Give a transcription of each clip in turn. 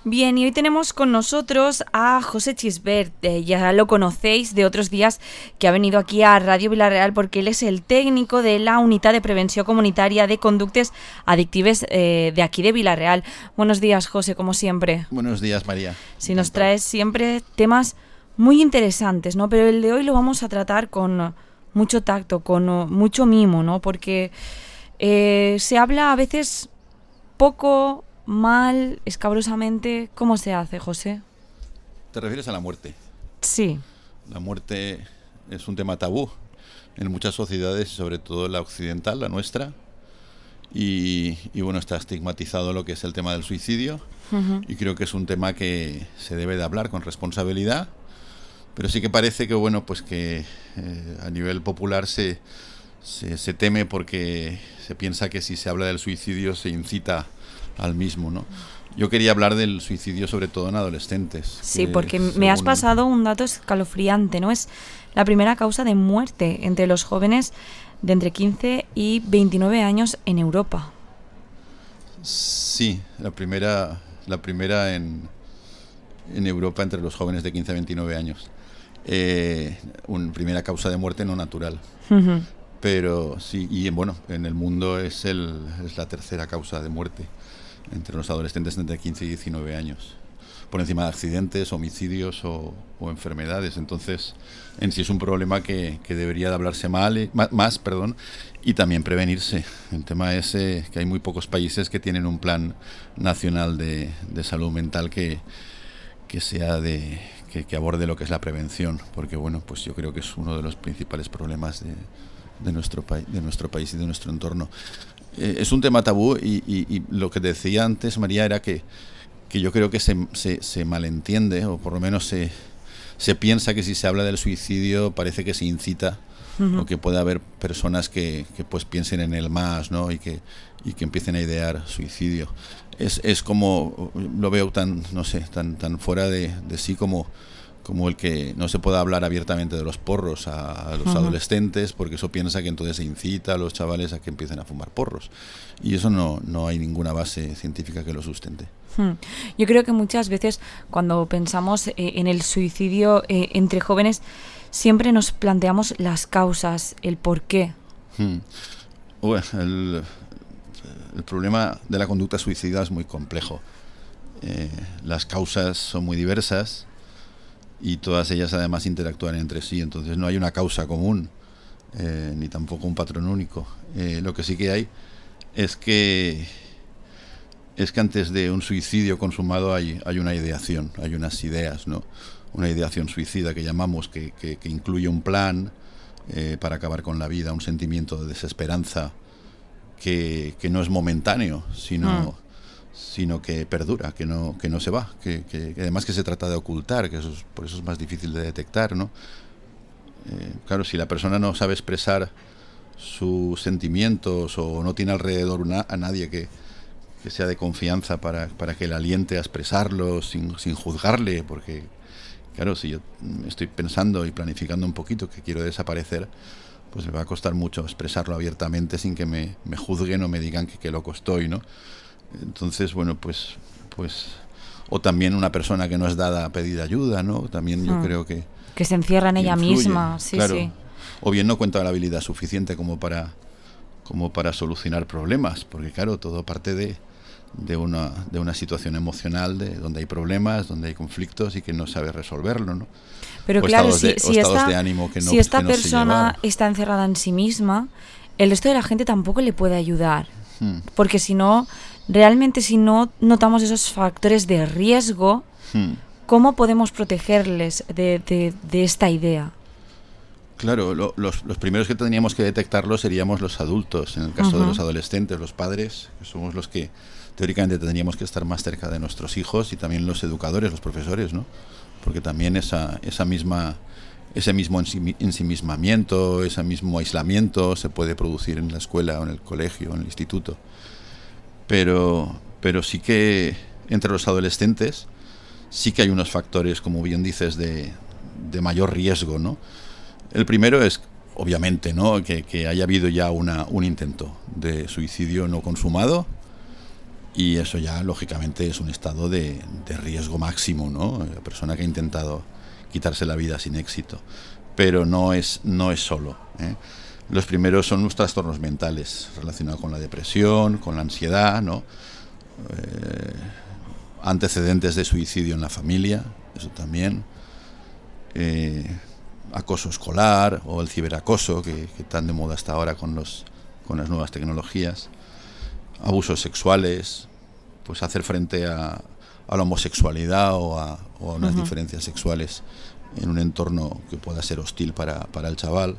Bien, y hoy tenemos con nosotros a José Chisbert. Ya lo conocéis de otros días que ha venido aquí a Radio Vila-real porque él es el técnico de la Unitat de Prevenció Comunitària de Conductes Adictives de aquí de Vila-real. Buenos días, José, como siempre. Buenos días, María. Si nos traes siempre temas muy interesantes, ¿no? Pero el de hoy lo vamos a tratar con mucho tacto, con mucho mimo, ¿no? Porque se habla a veces poco, mal, escabrosamente. ¿Cómo se hace, José? ¿Te refieres a la muerte? Sí. La muerte es un tema tabú en muchas sociedades, sobre todo la occidental, la nuestra. Y bueno, está estigmatizado lo que es el tema del suicidio. Uh-huh. Y creo que es un tema que se debe de hablar con responsabilidad. Pero sí que parece que, bueno, pues que a nivel popular se teme porque se piensa que si se habla del suicidio se incita al mismo, ¿no? Yo quería hablar del suicidio sobre todo en adolescentes. Sí, porque me has pasado un dato escalofriante, ¿no? Es la primera causa de muerte entre los jóvenes de entre 15 y 29 años en Europa. Sí, la primera en Europa entre los jóvenes de 15 a 29 años. Una primera causa de muerte no natural. Uh-huh. Pero sí, y bueno, en el mundo es la tercera causa de muerte entre los adolescentes entre 15 y 19 años, por encima de accidentes, homicidios o enfermedades. Entonces, en sí es un problema que debería de hablarse más, y también prevenirse. El tema es que hay muy pocos países que tienen un plan nacional de salud mental que sea que aborde lo que es la prevención, porque bueno, pues yo creo que es uno de los principales problemas de nuestro país y de nuestro entorno. Es un tema tabú y lo que decía antes, María, era que yo creo que se malentiende, o por lo menos se piensa que si se habla del suicidio parece que se incita. Uh-huh. O que puede haber personas que pues piensen en el más, ¿no? y que empiecen a idear suicidio. Es como, lo veo tan fuera de sí como el que no se pueda hablar abiertamente de los porros a los uh-huh. adolescentes, porque eso piensa que entonces se incita a los chavales a que empiecen a fumar porros. Y eso no hay ninguna base científica que lo sustente. Yo creo que muchas veces cuando pensamos en el suicidio entre jóvenes, siempre nos planteamos las causas, el por qué. Bueno, el problema de la conducta suicida es muy complejo. Las causas son muy diversas y todas ellas además interactúan entre sí, entonces no hay una causa común, ni tampoco un patrón único. Lo que sí que hay es que antes de un suicidio consumado hay una ideación, hay unas ideas, ¿no? Una ideación suicida que llamamos, que incluye un plan para acabar con la vida, un sentimiento de desesperanza que no es momentáneo, sino que perdura, que no se va, que además que se trata de ocultar, que por eso es más difícil de detectar, ¿no? Claro, si la persona no sabe expresar sus sentimientos o no tiene alrededor a nadie que sea de confianza para que le aliente a expresarlos sin juzgarle, porque claro, si yo estoy pensando y planificando un poquito que quiero desaparecer, pues me va a costar mucho expresarlo abiertamente sin que me juzguen o me digan que loco estoy, ¿no? Entonces, bueno, pues o también una persona que no es dada a pedir ayuda, ¿no? También yo creo que se encierra en ella influye, misma, sí, claro. Sí. O bien no cuenta la habilidad suficiente como para solucionar problemas, porque claro, todo parte de una situación emocional donde hay problemas, donde hay conflictos y que no sabe resolverlo, ¿no? Pero o claro, estados de ánimo que no si esta que no persona está encerrada en sí misma, el resto de la gente tampoco le puede ayudar. Porque si no, realmente si no notamos esos factores de riesgo, ¿cómo podemos protegerles de esta idea? Claro, los primeros que tendríamos que detectarlo seríamos los adultos. En el caso de los adolescentes, los padres, que somos los que teóricamente tendríamos que estar más cerca de nuestros hijos, y también los educadores, los profesores, ¿no? Porque también ese mismo ensimismamiento, ese mismo aislamiento se puede producir en la escuela o en el colegio o en el instituto. Pero sí que entre los adolescentes sí que hay unos factores, como bien dices, de mayor riesgo, ¿no? El primero es, obviamente, ¿no?, que haya habido ya un intento de suicidio no consumado, Y eso ya, lógicamente, es un estado de riesgo máximo, ¿no? La persona que ha intentado quitarse la vida sin éxito. Pero no es solo, ¿eh? Los primeros son los trastornos mentales relacionados con la depresión, con la ansiedad, ¿no? Antecedentes de suicidio en la familia, eso también. Acoso escolar o el ciberacoso, que tan de moda está ahora con las nuevas tecnologías. Abusos sexuales, pues hacer frente a la homosexualidad o a unas diferencias sexuales en un entorno que pueda ser hostil para el chaval.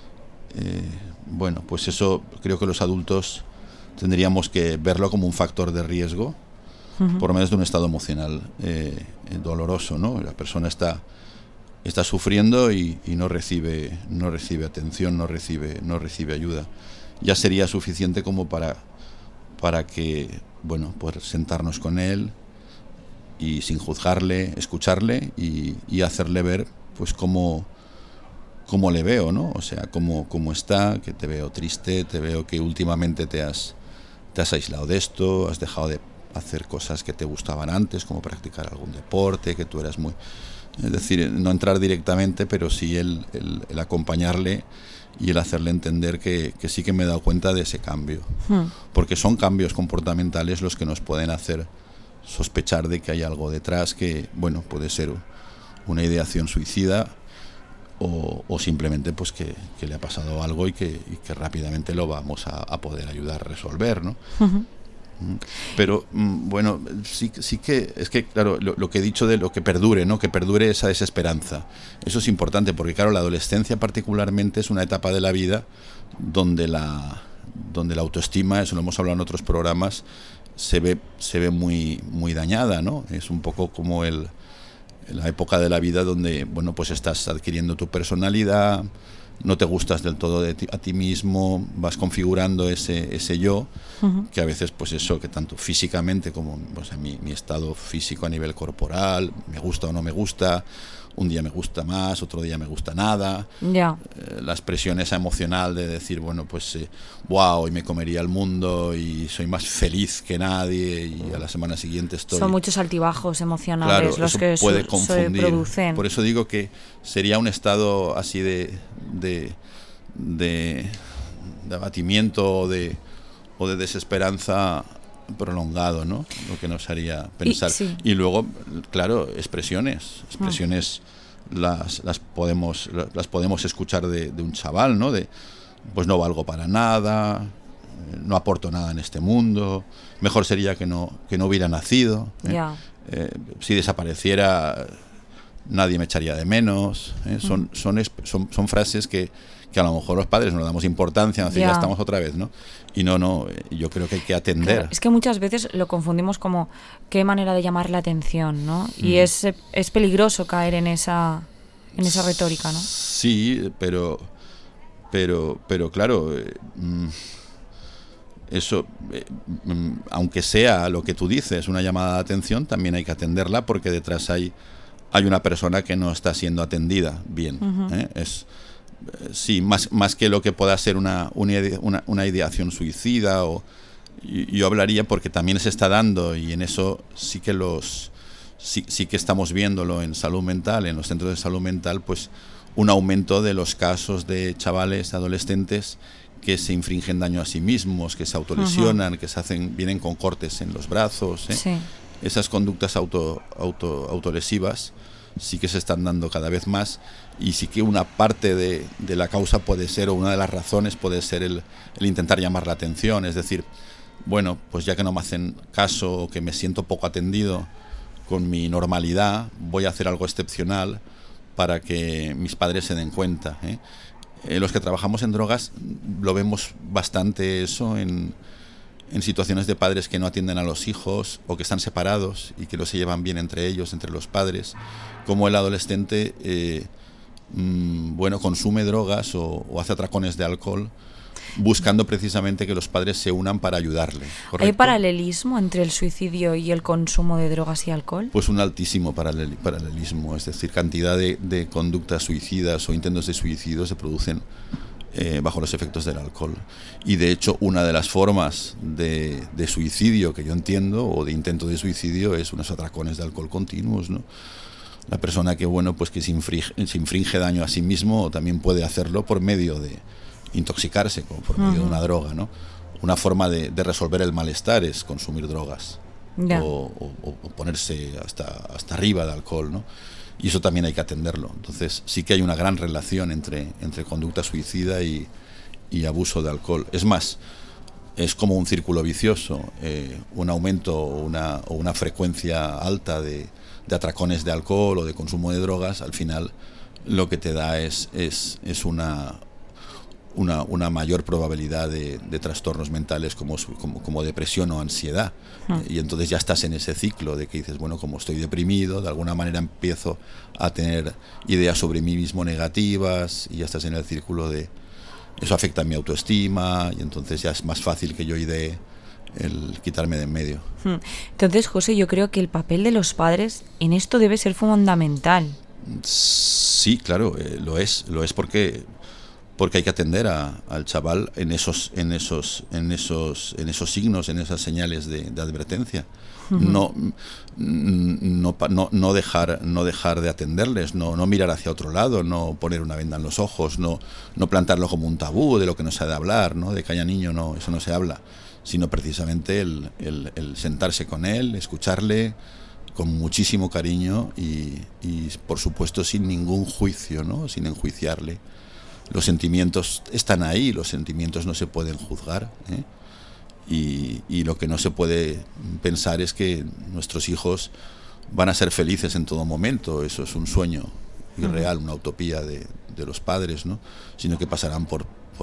Bueno, pues eso creo que los adultos tendríamos que verlo como un factor de riesgo, por lo menos de un estado emocional doloroso, ¿no? La persona está sufriendo y no recibe atención, no recibe ayuda. Ya sería suficiente como para que, bueno, pues sentarnos con él y sin juzgarle, escucharle y hacerle ver, pues cómo le veo, ¿no? O sea, cómo está, que te veo triste, te veo que últimamente te has aislado de esto, has dejado de hacer cosas que te gustaban antes, como practicar algún deporte, que tú eras muy... Es decir, no entrar directamente, pero sí el acompañarle y el hacerle entender que sí que me he dado cuenta de ese cambio. Porque son cambios comportamentales los que nos pueden hacer sospechar de que hay algo detrás que, bueno, puede ser una ideación suicida o simplemente pues que le ha pasado algo y que rápidamente lo vamos a poder ayudar a resolver, ¿no? Pero bueno, sí que es que, claro, lo que he dicho de lo que perdure, ¿no? Que perdure esa desesperanza. Eso es importante porque, claro, la adolescencia particularmente es una etapa de la vida donde la autoestima, eso lo hemos hablado en otros programas, se ve muy dañada, ¿no? Es un poco como la época de la vida donde, bueno, pues estás adquiriendo tu personalidad, no te gustas del todo a ti mismo, vas configurando ese yo, que a veces, pues eso, que tanto físicamente como pues, mi estado físico a nivel corporal, me gusta o no me gusta, un día me gusta más, otro día me gusta nada. Ya. La expresión esa emocional de decir, bueno, pues wow, hoy me comería el mundo y soy más feliz que nadie y a la semana siguiente estoy... Son muchos altibajos emocionales, claro, los eso que puede se confundir. producen. Por eso digo que sería un estado así de abatimiento o de desesperanza prolongado, ¿no? Lo que nos haría pensar. Y luego, claro, expresiones las podemos escuchar de un chaval, ¿no? De pues no valgo para nada, no aporto nada en este mundo, mejor sería que no hubiera nacido, si desapareciera nadie me echaría de menos, son frases que a lo mejor los padres no le damos importancia, así ya estamos otra vez, ¿no? Y no, yo creo que hay que atender. Claro, es que muchas veces lo confundimos como qué manera de llamar la atención, ¿no? Y es peligroso caer en esa retórica, ¿no? Sí, pero claro, eso, aunque sea lo que tú dices, una llamada de atención, también hay que atenderla porque detrás hay una persona que no está siendo atendida bien. Sí, más que lo que pueda ser una ideación suicida, yo hablaría porque también se está dando, y en eso sí que sí que estamos viéndolo en salud mental, en los centros de salud mental, pues un aumento de los casos de chavales, adolescentes que se infringen daño a sí mismos, que se autolesionan, que vienen con cortes en los brazos, Sí. Esas conductas autolesivas sí que se están dando cada vez más, y sí que una parte de la causa puede ser, o una de las razones puede ser el intentar llamar la atención, es decir, bueno, pues ya que no me hacen caso o que me siento poco atendido con mi normalidad, voy a hacer algo excepcional para que mis padres se den cuenta. Los que trabajamos en drogas lo vemos bastante eso en situaciones de padres que no atienden a los hijos o que están separados y que no se llevan bien entre ellos, entre los padres, como el adolescente consume drogas o hace atracones de alcohol buscando precisamente que los padres se unan para ayudarle. ¿Correcto? ¿Hay paralelismo entre el suicidio y el consumo de drogas y alcohol? Pues un altísimo paralelismo, es decir, cantidad de conductas suicidas o intentos de suicidio se producen bajo los efectos del alcohol. Y de hecho una de las formas de suicidio que yo entiendo, o de intento de suicidio, es unos atracones de alcohol continuos, ¿no? La persona que, bueno, pues que se infringe daño a sí mismo también puede hacerlo por medio de intoxicarse, como por medio de una droga, ¿no? Una forma de resolver el malestar es consumir drogas, o ponerse hasta arriba de alcohol, ¿no? Y eso también hay que atenderlo. Entonces sí que hay una gran relación entre conducta suicida y abuso de alcohol. Es más, es como un círculo vicioso. Un aumento o una frecuencia alta de atracones de alcohol o de consumo de drogas, al final lo que te da es una mayor probabilidad de trastornos mentales como depresión o ansiedad. Y entonces ya estás en ese ciclo de que dices, bueno, como estoy deprimido, de alguna manera empiezo a tener ideas sobre mí mismo negativas, y ya estás en el círculo de eso afecta a mi autoestima, y entonces ya es más fácil que yo idee el quitarme de en medio. Entonces, José, yo creo que el papel de los padres en esto debe ser fundamental. Sí, claro, lo es porque hay que atender al chaval en esos signos, en esas señales de advertencia. No dejar de atenderles, no mirar hacia otro lado, no poner una venda en los ojos, no plantarlo como un tabú de lo que no se ha de hablar, ¿no? De que haya niño, no, eso no se habla, sino precisamente el sentarse con él, escucharle con muchísimo cariño y por supuesto sin ningún juicio, ¿no? Sin enjuiciarle. Los sentimientos están ahí, los sentimientos no se pueden juzgar, ¿eh? Y lo que no se puede pensar es que nuestros hijos van a ser felices en todo momento. Eso es un sueño irreal, una utopía de los padres, ¿no? Sino que pasarán por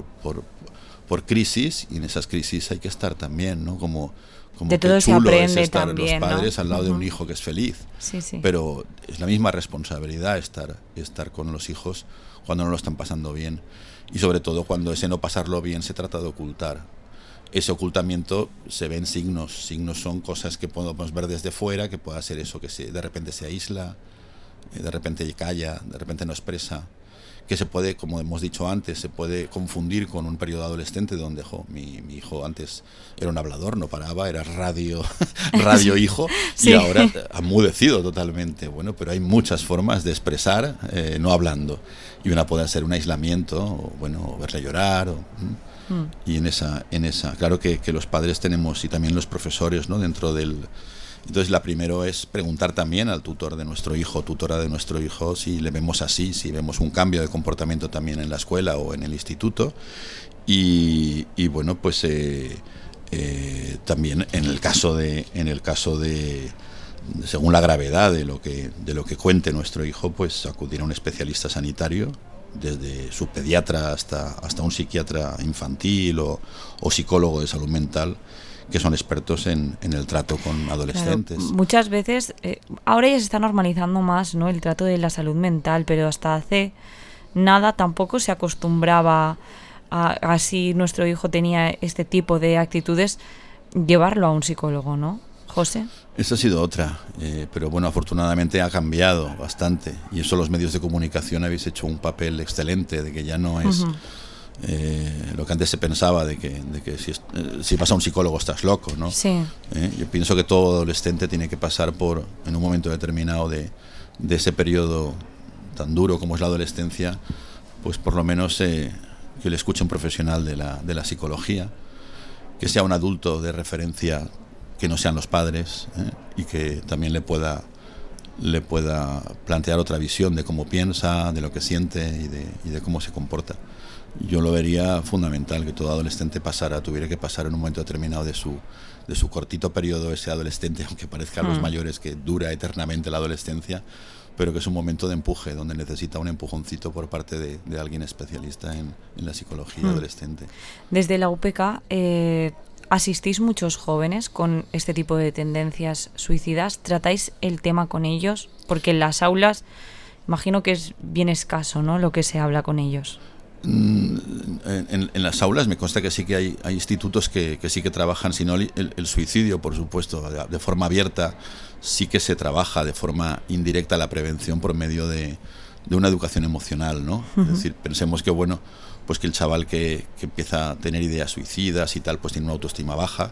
crisis, y en esas crisis hay que estar también, ¿no? Como de todo se aprende es estar también, los padres, ¿no? Al lado de un hijo que es feliz. Sí. Pero es la misma responsabilidad estar con los hijos cuando no lo están pasando bien, y sobre todo cuando ese no pasarlo bien se trata de ocultar. Ese ocultamiento se ven signos son cosas que podemos ver desde fuera, que pueda ser eso, que de repente se aísla, de repente calla, de repente no expresa, que se puede, como hemos dicho antes, se puede confundir con un periodo adolescente donde mi hijo antes era un hablador, no paraba, era radio hijo, sí. Y ahora ha enmudecido totalmente. Bueno, pero hay muchas formas de expresar no hablando, y una puede ser un aislamiento, o bueno, verle llorar, y en esa claro que los padres tenemos, y también los profesores, ¿no? Dentro del... Entonces la primero es preguntar también al tutor de nuestro hijo, tutora de nuestro hijo, si le vemos así, si vemos un cambio de comportamiento también en la escuela o en el instituto, y bueno, pues también en el caso de según la gravedad de lo que cuente nuestro hijo, pues acudir a un especialista sanitario, desde su pediatra hasta un psiquiatra infantil o psicólogo de salud mental, que son expertos en el trato con adolescentes. Claro, muchas veces, ahora ya se está normalizando más, ¿no?, el trato de la salud mental, pero hasta hace nada tampoco se acostumbraba a si nuestro hijo tenía este tipo de actitudes, llevarlo a un psicólogo, ¿no, José? Esa ha sido otra, pero bueno, afortunadamente ha cambiado bastante, y eso los medios de comunicación habéis hecho un papel excelente, de que ya no es... lo que antes se pensaba de que si vas a un psicólogo estás loco, ¿no? Sí. Yo pienso que todo adolescente tiene que pasar en un momento determinado de ese periodo tan duro como es la adolescencia, pues por lo menos que le escuche un profesional de la psicología, que sea un adulto de referencia, que no sean los padres, y que también le pueda plantear otra visión de cómo piensa, de lo que siente y de cómo se comporta. Yo lo vería fundamental que todo adolescente tuviera que pasar en un momento determinado de su cortito periodo, ese adolescente, aunque parezca a los mayores que dura eternamente la adolescencia, pero que es un momento de empuje, donde necesita un empujoncito por parte de alguien especialista en la psicología adolescente. Desde la UPK asistís muchos jóvenes con este tipo de tendencias suicidas. ¿Tratáis el tema con ellos? Porque en las aulas imagino que es bien escaso, ¿no?, lo que se habla con ellos. En las aulas me consta que sí que hay institutos que sí que trabajan, si no el suicidio, por supuesto, de forma abierta, sí que se trabaja de forma indirecta la prevención por medio de una educación emocional, ¿no? Es decir, pensemos que, bueno, pues que el chaval que empieza a tener ideas suicidas y tal, pues tiene una autoestima baja,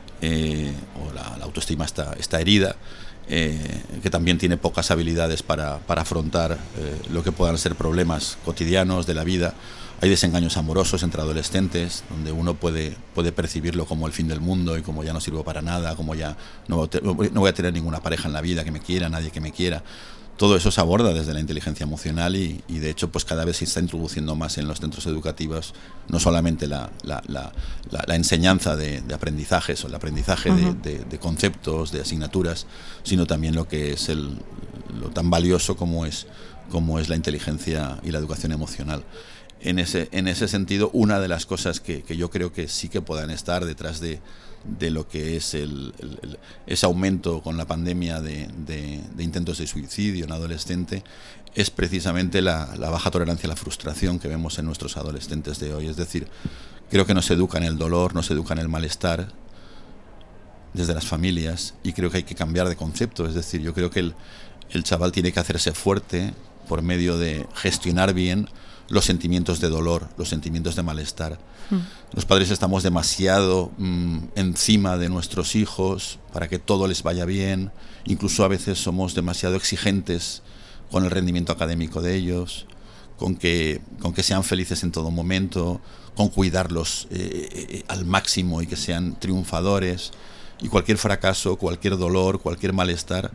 o la autoestima está herida, que también tiene pocas habilidades para afrontar lo que puedan ser problemas cotidianos de la vida. Hay desengaños amorosos entre adolescentes, donde uno puede percibirlo como el fin del mundo y como ya no sirvo para nada, como ya no voy a tener ninguna pareja en la vida que me quiera, nadie que me quiera. Todo eso se aborda desde la inteligencia emocional y de hecho pues cada vez se está introduciendo más en los centros educativos, no solamente la enseñanza de aprendizajes o el aprendizaje de conceptos, de asignaturas, sino también lo que es lo tan valioso como es la inteligencia y la educación emocional. En ese sentido, una de las cosas que yo creo que sí que puedan estar detrás de lo que es ese aumento con la pandemia de intentos de suicidio en adolescente es precisamente la baja tolerancia a la frustración que vemos en nuestros adolescentes de hoy. Es decir, creo que no se educa en el dolor, no se educa en el malestar desde las familias, y creo que hay que cambiar de concepto. Es decir, yo creo que el chaval tiene que hacerse fuerte por medio de gestionar bien los sentimientos de dolor, los sentimientos de malestar. Los padres estamos demasiado encima de nuestros hijos para que todo les vaya bien, incluso a veces somos demasiado exigentes con el rendimiento académico de ellos, con que sean felices en todo momento, con cuidarlos al máximo y que sean triunfadores, y cualquier fracaso, cualquier dolor, cualquier malestar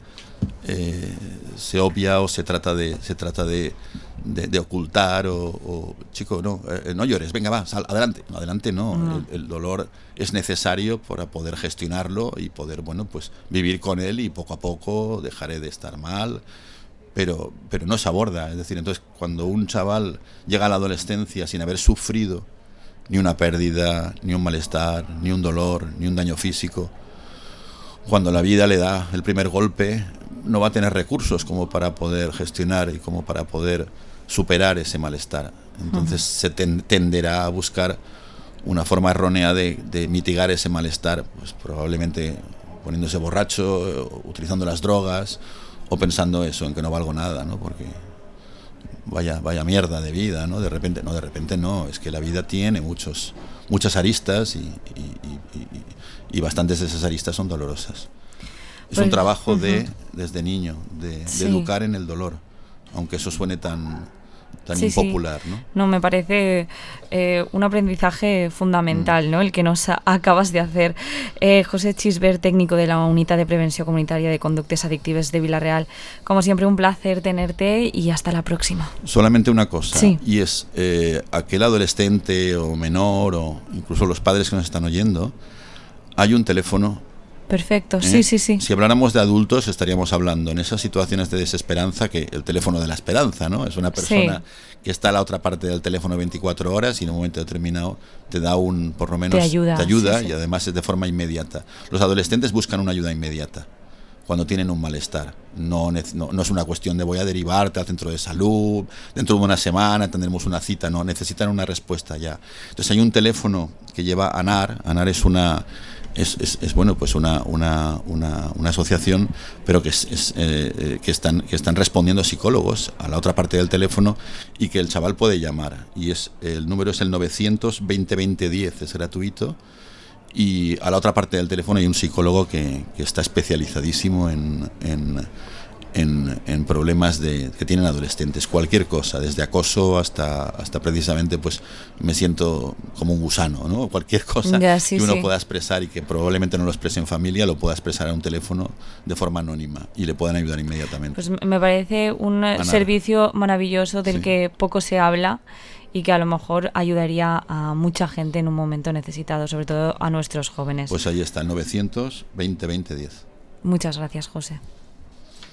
se obvia o se trata de ocultar o chico, no llores, venga, va, sal, adelante. No, adelante no. El dolor es necesario para poder gestionarlo y poder, bueno, pues vivir con él, y poco a poco dejaré de estar mal, pero no se aborda. Es decir, entonces cuando un chaval llega a la adolescencia sin haber sufrido ni una pérdida, ni un malestar, ni un dolor, ni un daño físico, cuando la vida le da el primer golpe, no va a tener recursos como para poder gestionar y como para poder superar ese malestar. Entonces se tenderá a buscar una forma errónea de mitigar ese malestar, pues probablemente poniéndose borracho, utilizando las drogas, o pensando eso, en que no valgo nada, ¿no? Porque vaya mierda de vida, ¿no? De repente no, es que la vida tiene muchas aristas y bastantes de esas aristas son dolorosas. Es un trabajo desde niño, de educar en el dolor, aunque eso suene tan impopular, ¿no? No, me parece un aprendizaje fundamental, ¿no? El que nos acabas de hacer. José Chisbert, técnico de la Unitat de Prevenció Comunitària de Conductes Adictives de Vila-real. Como siempre, un placer tenerte y hasta la próxima. Solamente una cosa, y es aquel adolescente o menor, o incluso los padres que nos están oyendo, hay un teléfono. Perfecto, sí. Si habláramos de adultos, estaríamos hablando en esas situaciones de desesperanza, que el teléfono de la esperanza, ¿no? Es una persona que está a la otra parte del teléfono 24 horas y en un momento determinado te da por lo menos, te ayuda y además es de forma inmediata. Los adolescentes buscan una ayuda inmediata cuando tienen un malestar. No es una cuestión de voy a derivarte al centro de salud, dentro de una semana tendremos una cita, no, necesitan una respuesta ya. Entonces hay un teléfono que lleva ANAR. ANAR es una asociación, pero que están respondiendo psicólogos a la otra parte del teléfono y que el chaval puede llamar, y el número es el 900 20 20 10, es gratuito, y a la otra parte del teléfono hay un psicólogo que está especializadísimo en problemas que tienen adolescentes, cualquier cosa, desde acoso hasta precisamente, pues me siento como un gusano, ¿no? Cualquier cosa que uno pueda expresar y que probablemente no lo exprese en familia, lo pueda expresar en un teléfono de forma anónima y le puedan ayudar inmediatamente. Pues me parece un servicio maravilloso del que poco se habla y que a lo mejor ayudaría a mucha gente en un momento necesitado, sobre todo a nuestros jóvenes. Pues ahí está, el 900 20 20 10. Muchas gracias, José.